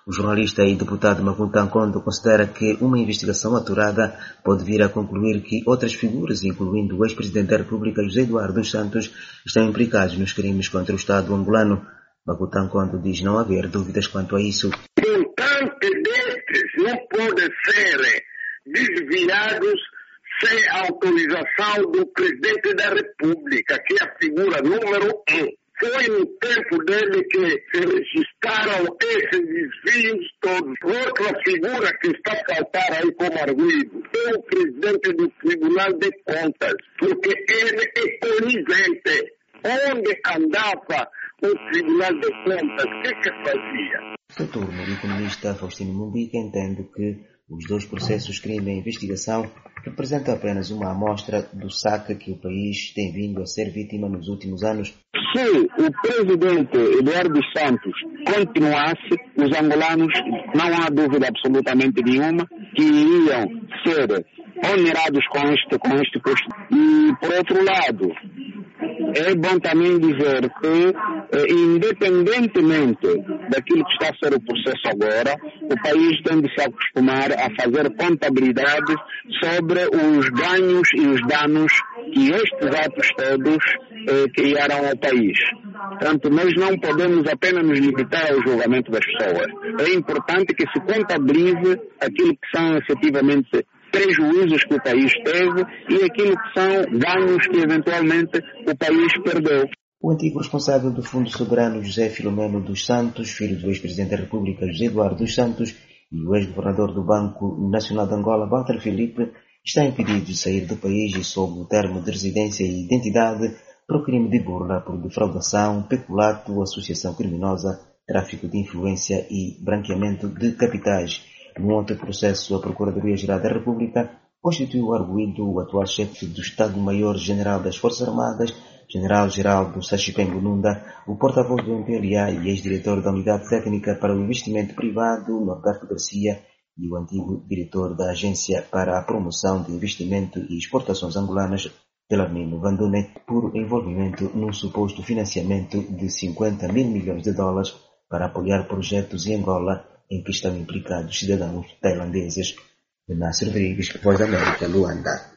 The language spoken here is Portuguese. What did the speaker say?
O jornalista e deputado Makulta Nkondo considera que uma investigação aturada pode vir a concluir que outras figuras, incluindo o ex-presidente da República José Eduardo dos Santos, estão implicados nos crimes contra o Estado angolano. Makulta Nkondo diz não haver dúvidas quanto a isso. Montante destes não podem ser desviados sem autorização do presidente da República, que é a figura número 1. Foi no tempo dele que se registraram esses desvios todos. Outra figura que está a faltar aí como arguido é o presidente do Tribunal de Contas, porque ele é conivente. Onde andava o Tribunal de Contas? O que fazia? No turno, o economista Faustino Mumbica entende que os dois processos crime e investigação representam apenas uma amostra do saque que o país tem vindo a ser vítima nos últimos anos. Se o presidente Eduardo dos Santos continuasse, os angolanos, não há dúvida absolutamente nenhuma, que iriam ser onerados com este custo. E, por outro lado, é bom também dizer que, independentemente daquilo que está a ser o processo agora, o país tem de se acostumar a fazer contabilidade sobre os ganhos e os danos que estes atos todos criaram ao país. Portanto, nós não podemos apenas nos limitar ao julgamento das pessoas. É importante que se contabilize aquilo que são efetivamente prejuízos que o país teve e aquilo que são ganhos que eventualmente o país perdeu. O antigo responsável do Fundo Soberano José Filomeno dos Santos, filho do ex-presidente da República José Eduardo dos Santos, e o ex-governador do Banco Nacional de Angola, Walter Filipe, está impedido de sair do país e sob o termo de residência e identidade por crime de burla por defraudação, peculato, associação criminosa, tráfico de influência e branqueamento de capitais. Num outro processo, a Procuradoria-Geral da República constituiu arguido o atual chefe do Estado-Maior-General das Forças Armadas, General Geraldo Sachipembo Nunda, o porta-voz do MPLA e ex-diretor da Unidade Técnica para o Investimento Privado, Norberto Garcia, e o antigo diretor da Agência para a Promoção de Investimento e Exportações Angolanas, Belarmino Vandune, por envolvimento num suposto financiamento de 50 mil milhões de dólares para apoiar projetos em Angola em que estão implicados cidadãos tailandeses. Nasser Rodrigues, Voz da América, Luanda.